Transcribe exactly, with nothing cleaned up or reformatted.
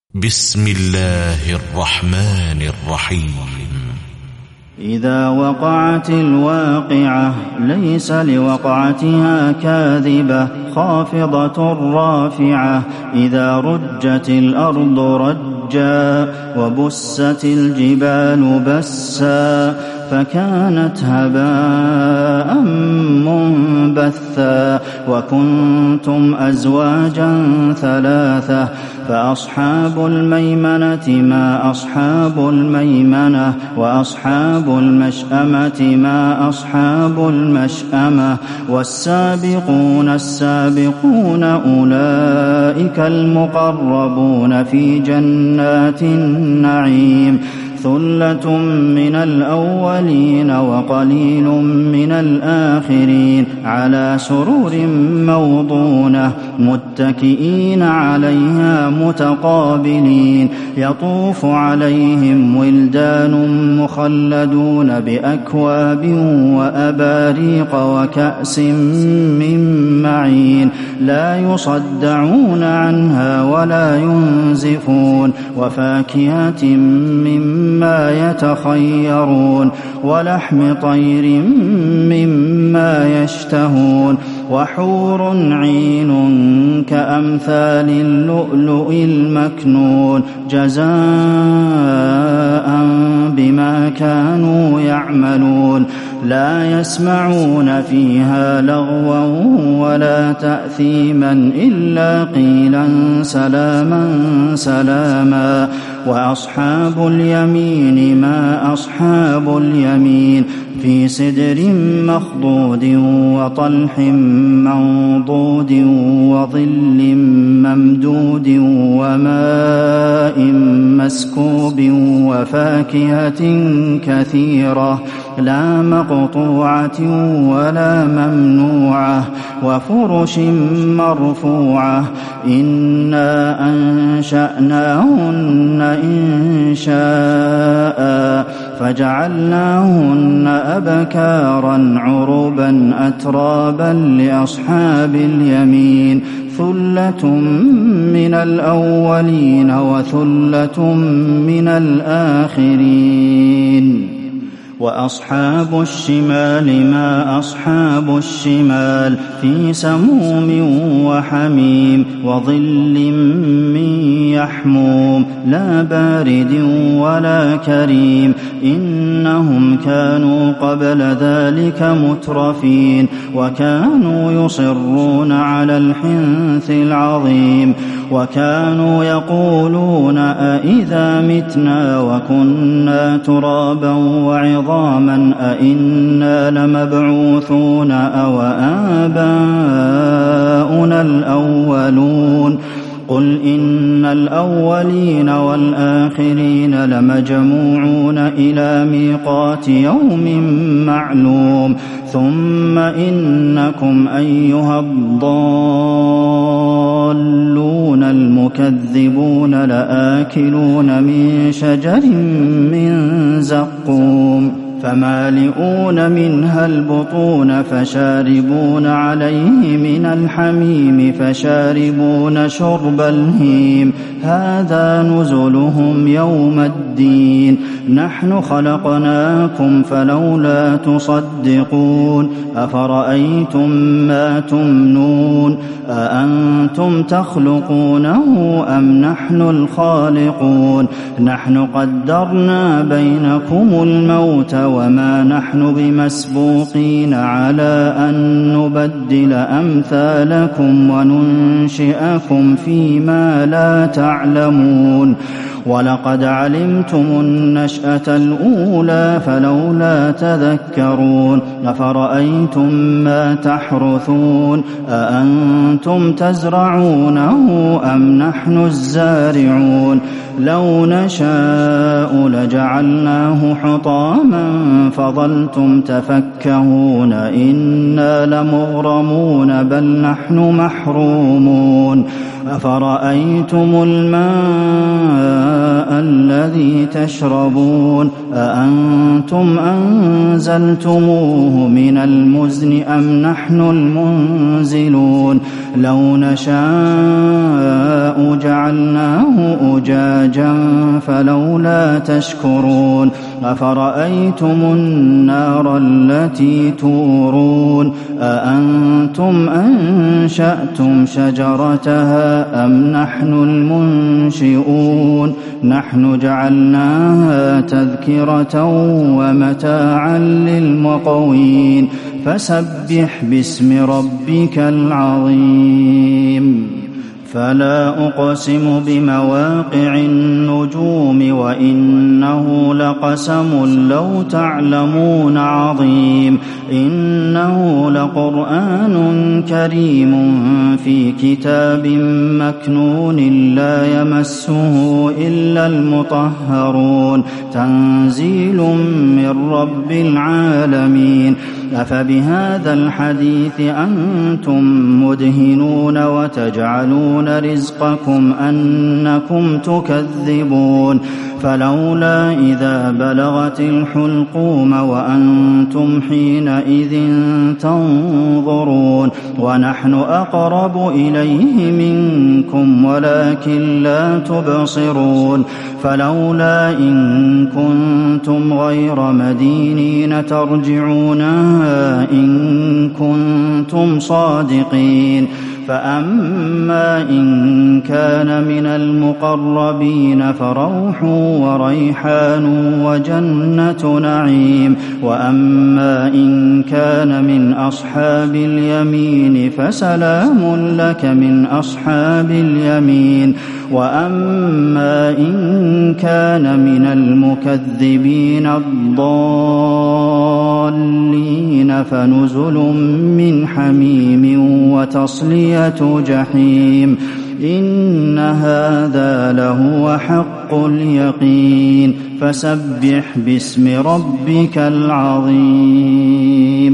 بسم الله الرحمن الرحيم. إذا وقعت الواقعة ليس لوقعتها كاذبة خافضة رافعة. إذا رجت الأرض رجا وبست الجبال بسا فكانت هباء منبثا وكنتم أزواجا ثلاثة فأصحاب الميمنة ما أصحاب الميمنة وأصحاب المشأمة ما أصحاب المشأمة والسابقون السابقون أولئك المقربون في جنات النعيم. ثلة من الأولين وقليل من الآخرين على سرور موضونة متكئين عليها متقابلين. يطوف عليهم ولدان مخلدون بأكواب وأباريق وكأس من معين لا يصدعون عنها ولا ينزفون وفاكهة مما ما يتخيرون ولحم طير مما يشتهون وحور عين كأمثال اللؤلؤ المكنون جزاء بما كانوا يعملون. لا يسمعون فيها لغوا ولا تأثيما إلا قيلا سلاما سلاما. وأصحاب اليمين ما أصحاب اليمين في سدر مخضود وطلح منضود وظل ممدود وماء مسكوب وفاكهة كثيرة لا مقطوعة ولا ممنوعة وفرش مرفوعة. إنا أنشأناهن إن شاء فجعلناهن أبكارا عربا أترابا لأصحاب اليمين. ثلة من الأولين وثلة من الآخرين. وأصحاب الشمال ما أصحاب الشمال في سموم وحميم وظل من يحموم لا بارد ولا كريم. إنهم كانوا قبل ذلك مترفين وكانوا يصرون على الحنث العظيم وكانوا يقولون أئذا متنا وكنا ترابا وعظاما أئنا لمبعوثون أو آباؤنا الأولون. قل إن الأولين والآخرين لمجموعون إلى ميقات يوم معلوم. ثم إنكم أيها الضالون المكذبون لآكلون من شجر من زقوم فمالئون منها البطون فشاربون عليه من الحميم فشاربون شرب الهيم. هذا نزلهم يوم الدين. نحن خلقناكم فلولا تصدقون. أفرأيتم ما تمنون أأنتم تخلقونه أم نحن الخالقون. نحن قدرنا بينكم الموت وما نحن بمسبوقين على أن نبدل أمثالكم وننشئكم فيما لا تعلمون. ولقد علمتم النشأة الأولى فلولا تذكرون. أفرأيتم ما تحرثون أأنتم تزرعونه أم نحن الزارعون. لو نشاء لجعلناه حطاما فظلتم تفكهون إنا لمغرمون بل نحن محرومون. أفرأيتم الماء الذي تشربون أأنتم أنزلتموه من المزن أم نحن المنزلون. لو نشاء جعلناه أجاجا فلولا تشكرون أفرأيتم النار التي تورون أأنتم أنشأتم شجرتها أم نحن المنشئون نحن جعلناها تذكرة ومتاعا للمقوين فسبح باسم ربك العظيم فلا أقسم بمواقع النجوم وإنه لقسم لو تعلمون عظيم إنه لقرآن كريم في كتاب مكنون لا يمسه إلا المطهرون تنزيل من رب العالمين أفبهذا الحديث أنتم مدهنون وتجعلون رزقكم أنكم تكذبون فلولا إذا بلغت الحلقوم وأنتم حينئذ تنظرون ونحن أقرب إليه منكم ولكن لا تبصرون فلولا إن كنتم غير مدينين ترجعونها إن كنتم صادقين فأما إن كان من المقربين فروح وريحان وجنة نعيم وأما إن كان من أصحاب اليمين فسلام لك من أصحاب اليمين وأما إن كان من المكذبين الضالين فنزل من حميم وتصلية جحيم إن هذا لهو حق اليقين فسبح باسم ربك العظيم